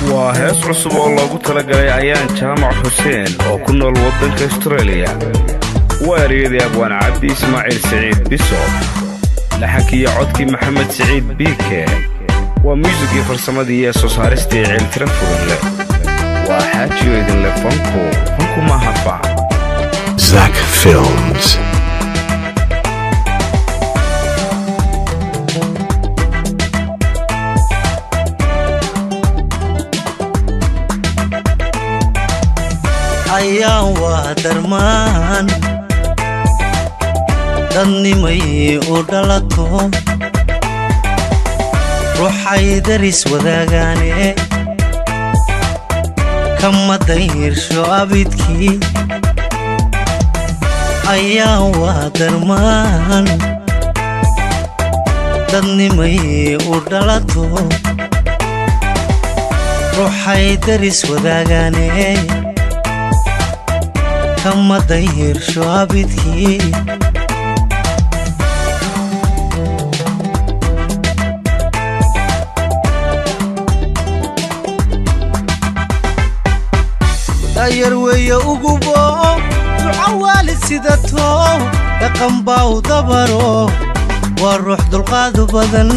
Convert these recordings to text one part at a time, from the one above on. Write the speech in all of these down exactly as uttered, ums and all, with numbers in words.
وهيس عصب الله قلت لك عيان جامع حسين وكنا الوطن كاستراليا واريد أبوان عبدي إسماعيل سعيد بيسوب لحكي عدكي محمد سعيد بيكي وميوزيكي فرسمدي ياسو صارستي عيل ترفرن وحاجيو إذن لفنكو فنكو ما هفع Zach Films. ayaan waa darmaan dadnimay u dhalato ruuxay daris wadaagaane kama dayrsho abidkii ayaan waa darmaan dadnimay u dhalato ruuxay daris wadaagaane kama dayrsho abidkii dayar weeye ugubo duca waalid sidato dhaqan baa u dabaro waa ruux dulqaad badan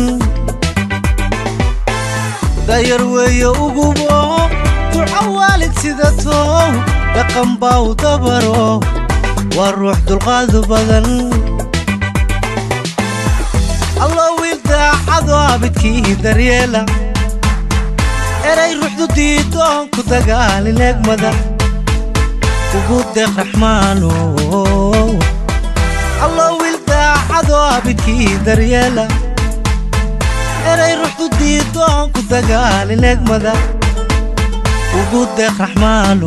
dayar weeye ugubo duca waalid sidato dhaqan baa u dabaro waa ruux dulqaad badan allah wiil daacado abidkii daryeela eray ruuxdu diidoon ku dagaalin egmada ugu deeq raxmaano allah wiil daacado abidkii daryeela eray ruuxdu diidoon ku dagaalin egmada ugu deeq raxmaano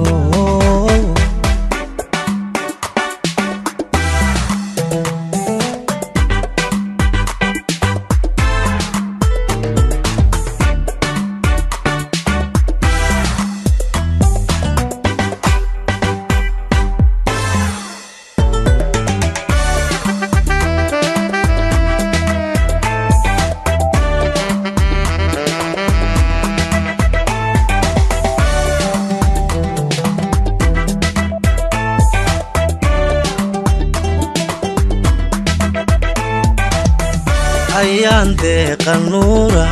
ayaan deeqan nuura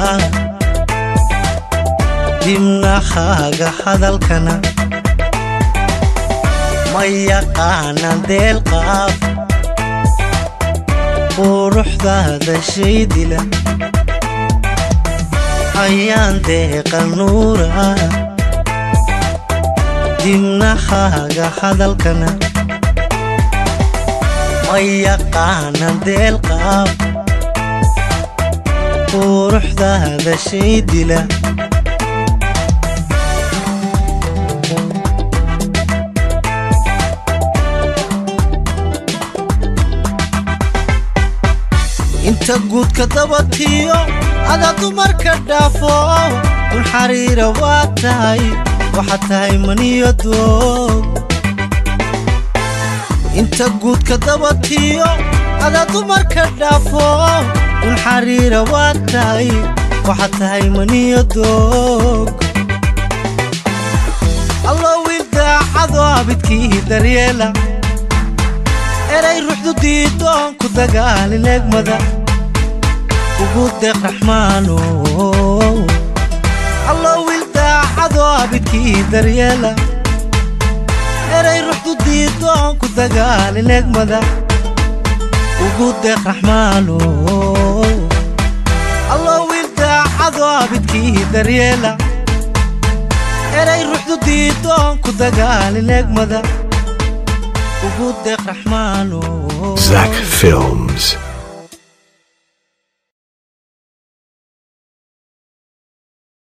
dimnahaaga hadalkana ma yaqaanaan deelqaaf quruxdaada shay dila ayaan deeqan nuura dimnahaaga hadalkana ma yaqaanaan deelqaaf quruxdaada shay dila inta guudka dabatiyo ada dumarka dhaafo dul xariira waa tahay waxaad tahay maniyo doog inta guudka dabatiyo ada dumarka dhaafo dul xariira waa tahay waxaad tahay maniyo doog allah wiil daacado abidkii daryeela eray ruuxdu diidoon ku dagaalin egmada ugu deeq raxmaano allah wiil daacado abidkii daryeela eray ruuxdu diidoon ku dagaalin egmada ugu deeq raxmaano allah wiil daacado abidkii daryeela eray ruuxdu diidoon ku dagaalin egmada ugu deeq raxmaano Zach Films.